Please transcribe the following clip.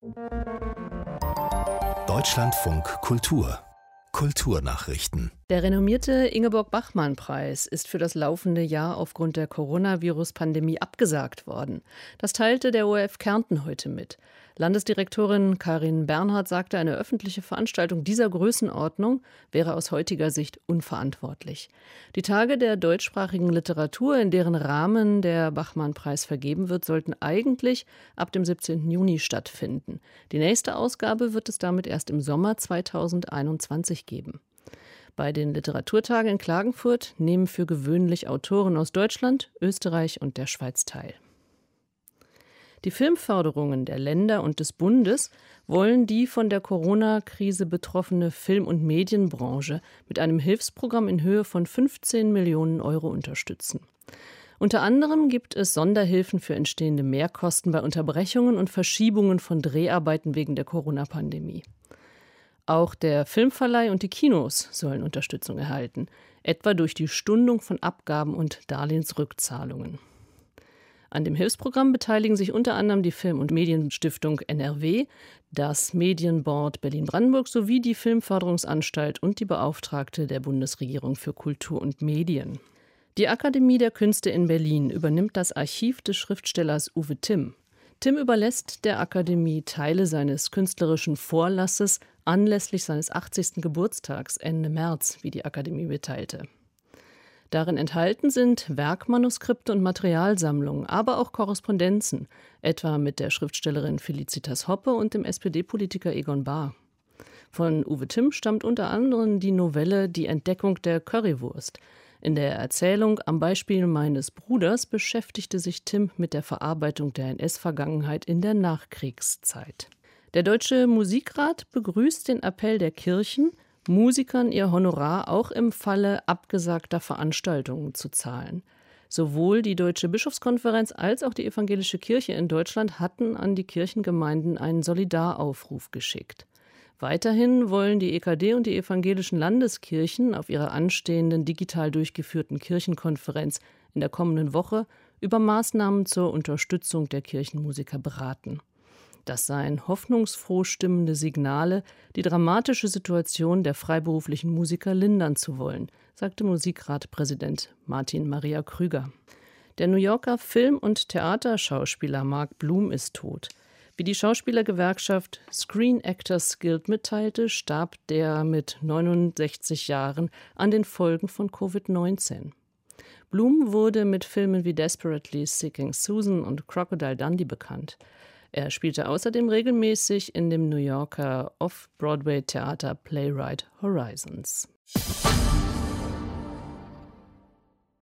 Deutschlandfunk Kultur Kulturnachrichten. Der renommierte Ingeborg-Bachmann-Preis ist für das laufende Jahr aufgrund der Coronavirus-Pandemie abgesagt worden. Das teilte der ORF Kärnten heute mit. Landesdirektorin Karin Bernhard sagte, eine öffentliche Veranstaltung dieser Größenordnung wäre aus heutiger Sicht unverantwortlich. Die Tage der deutschsprachigen Literatur, in deren Rahmen der Bachmann-Preis vergeben wird, sollten eigentlich ab dem 17. Juni stattfinden. Die nächste Ausgabe wird es damit erst im Sommer 2021 geben. Bei den Literaturtagen in Klagenfurt nehmen für gewöhnlich Autoren aus Deutschland, Österreich und der Schweiz teil. Die Filmförderungen der Länder und des Bundes wollen die von der Corona-Krise betroffene Film- und Medienbranche mit einem Hilfsprogramm in Höhe von 15 Millionen Euro unterstützen. Unter anderem gibt es Sonderhilfen für entstehende Mehrkosten bei Unterbrechungen und Verschiebungen von Dreharbeiten wegen der Corona-Pandemie. Auch der Filmverleih und die Kinos sollen Unterstützung erhalten, etwa durch die Stundung von Abgaben und Darlehensrückzahlungen. An dem Hilfsprogramm beteiligen sich unter anderem die Film- und Medienstiftung NRW, das Medienboard Berlin-Brandenburg sowie die Filmförderungsanstalt und die Beauftragte der Bundesregierung für Kultur und Medien. Die Akademie der Künste in Berlin übernimmt das Archiv des Schriftstellers Uwe Timm. Timm überlässt der Akademie Teile seines künstlerischen Vorlasses anlässlich seines 80. Geburtstags Ende März, wie die Akademie mitteilte. Darin enthalten sind Werkmanuskripte und Materialsammlungen, aber auch Korrespondenzen, etwa mit der Schriftstellerin Felicitas Hoppe und dem SPD-Politiker Egon Bahr. Von Uwe Timm stammt unter anderem die Novelle Die Entdeckung der Currywurst. In der Erzählung Am Beispiel meines Bruders beschäftigte sich Timm mit der Verarbeitung der NS-Vergangenheit in der Nachkriegszeit. Der Deutsche Musikrat begrüßt den Appell der Kirchen, Musikern ihr Honorar auch im Falle abgesagter Veranstaltungen zu zahlen. Sowohl die Deutsche Bischofskonferenz als auch die Evangelische Kirche in Deutschland hatten an die Kirchengemeinden einen Solidaraufruf geschickt. Weiterhin wollen die EKD und die evangelischen Landeskirchen auf ihrer anstehenden digital durchgeführten Kirchenkonferenz in der kommenden Woche über Maßnahmen zur Unterstützung der Kirchenmusiker beraten. Das seien hoffnungsfroh stimmende Signale, die dramatische Situation der freiberuflichen Musiker lindern zu wollen, sagte Musikratpräsident Martin Maria Krüger. Der New Yorker Film- und Theaterschauspieler Mark Bloom ist tot. Wie die Schauspielergewerkschaft Screen Actors Guild mitteilte, starb der mit 69 Jahren an den Folgen von Covid-19. Bloom wurde mit Filmen wie Desperately Seeking Susan und Crocodile Dundee bekannt. Er spielte außerdem regelmäßig in dem New Yorker Off-Broadway-Theater Playwright Horizons.